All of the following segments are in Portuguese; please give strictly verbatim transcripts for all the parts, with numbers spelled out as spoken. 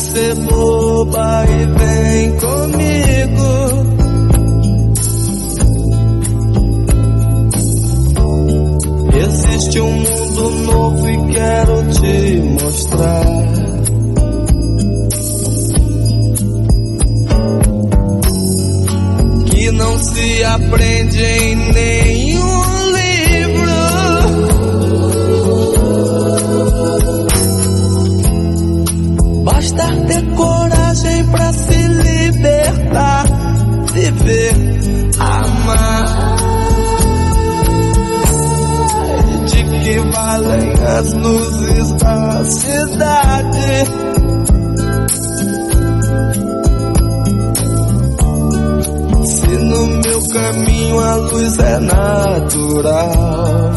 ser boba e vem comigo. Existe um mundo novo e quero te mostrar. Que não se aprende em nenhum livro. Basta ter coragem pra se libertar, viver, amar. De que valem as luzes da cidade? Se no meu caminho a luz é natural.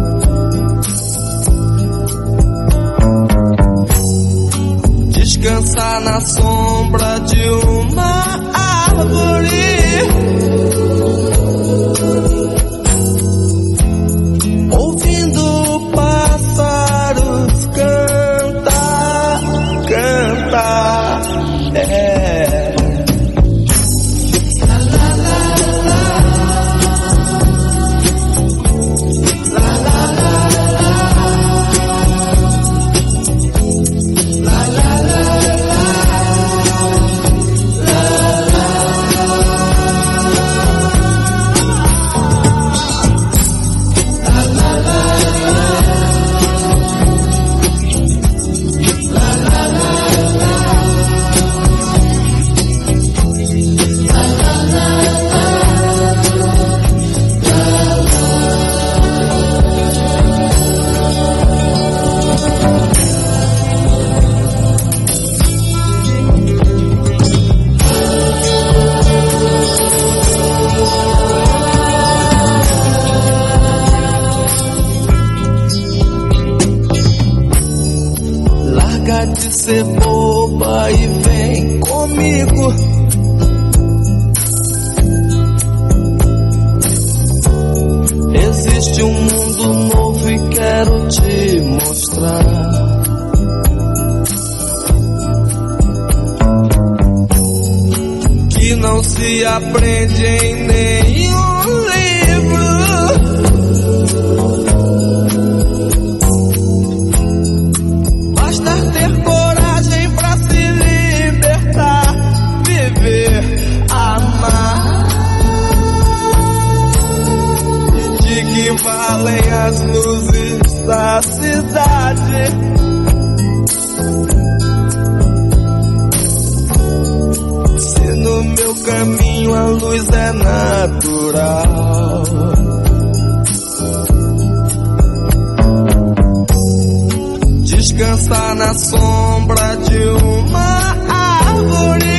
Descansar na sombra de uma árvore. Ouvindo pássaros cantar, cantar, é. De ser boba e vem comigo. Existe um mundo novo e quero te mostrar. Que não se aprende em nenhum livro. Ter coragem pra se libertar, viver, amar. De que valem as luzes da cidade? Se no meu caminho a luz é natural. Descansar na sombra de uma árvore.